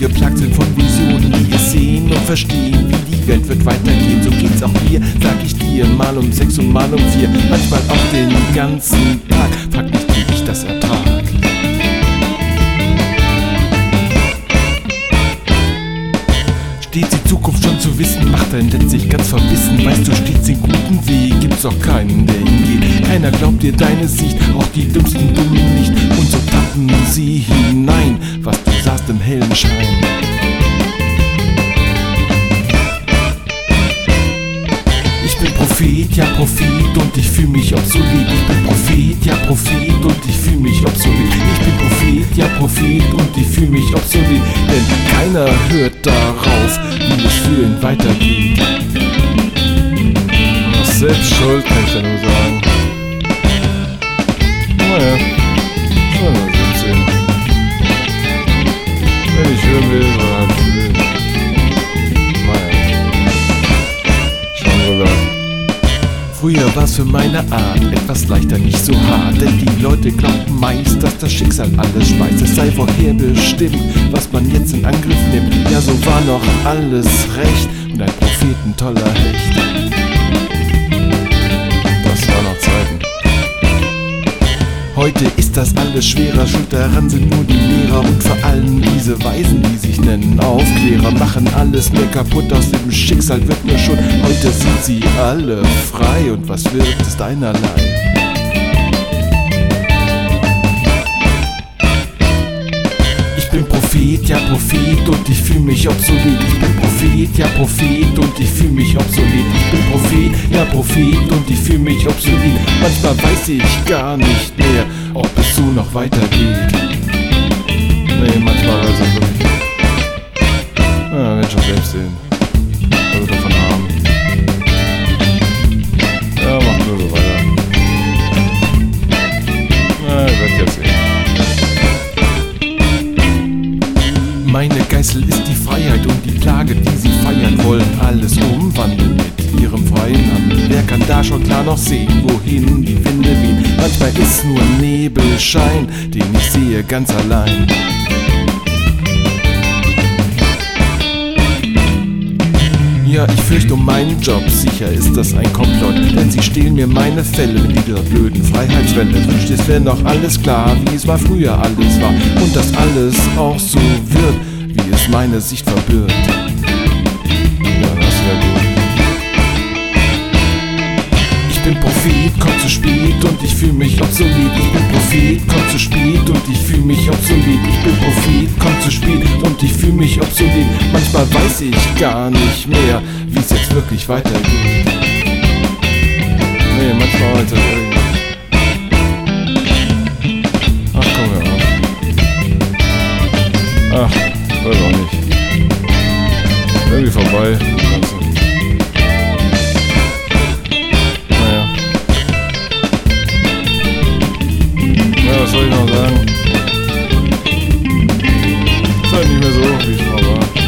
geplagt sind von Visionen, die es sehen und verstehen, wie die Welt wird weitergehen. So geht's auch mir, sag ich dir, mal um 6 und mal um 4, manchmal auch den ganzen Tag. Frag mich, wie ich das ertrag. Steht die Zukunft schon zu wissen, macht dein Netz sich ganz verbissen. Weißt du stets den guten Weg, gibt's auch keinen, der ihn geht. Keiner glaubt dir deine Sicht, auch die dümmsten Dummen nicht. Und so tappen sie hinein, was du sahst im hellen Schein. Ich bin Prophet, ja Prophet, und ich fühl mich obsolet. Ich bin Prophet, ja Prophet, und ich fühl mich obsolet. Ich bin Prophet, ja Prophet, und ich fühl mich obsolet. Denn keiner hört darauf, wie es für ihn weitergeht. Ach, selbst schuld, kann ich ja nur sagen. Naja, schon mal 17. Wenn ich hören will, oder halt will. Früher war's für meine Art etwas leichter, nicht so hart. Denn die Leute glauben meist, dass das Schicksal alles schmeißt. Es sei vorherbestimmt, was man jetzt in Angriff nimmt. Ja, so war noch alles recht und ein Prophet ein toller Hecht. Das war noch Zeiten. Heute ist das alles schwerer, schuld daran sind nur die Lehrer und vor allem diese Weisen, die sich nennen Aufklärer, machen alles mehr kaputt, aus dem Schicksal wird nur Schuld. Heute sind sie alle frei und was wird, ist einerlei. Ich bin Prophet, ja Prophet, und ich fühl mich obsolet. Ich bin Prophet, ja Prophet, und ich fühl mich obsolet. Ich bin Prophet, ja Prophet, und ich fühl mich obsolet. Manchmal weiß ich gar nicht mehr, ob es so noch weitergeht. Nee, manchmal weiß ich wirklich. Ja, wird schon selbst sehen. Was wir davon haben. Ja, macht nur so weiter. Ja, ihr werdet jetzt sehen. Meine Geißel ist die Freiheit und die Plage, die sie feiern wollen, alles umwandeln mit ihrem freien Handel. Wer kann da schon klar noch sehen, wohin die Winde wehen? Manchmal ist nur Nebelschein, den ich sehe ganz allein. Ja, ich fürchte um meinen Job, sicher ist das ein Komplott, denn sie stehlen mir meine Fälle mit dieser blöden Freiheitswelle. Wünscht, es wäre noch alles klar, wie es mal früher alles war, und dass alles auch so wird, wie es meine Sicht verbirgt. Ja, das wäre gut. Ich bin Prophet, komm zu spät und ich fühl mich obsolet. Ich bin Prophet, komm zu spät und ich fühl mich obsolet. Ich bin Prophet, komm zu spät und ich fühl mich obsolet. Manchmal weiß ich gar nicht mehr, wie es jetzt wirklich weitergeht. Nee, manchmal weiß ich irgendwie. Ach, komm hör auf. Ach, weiß auch nicht. Irgendwie vorbei, das Ganze. Was soll ich noch sagen? Ist halt nicht mehr so, wie es mal war.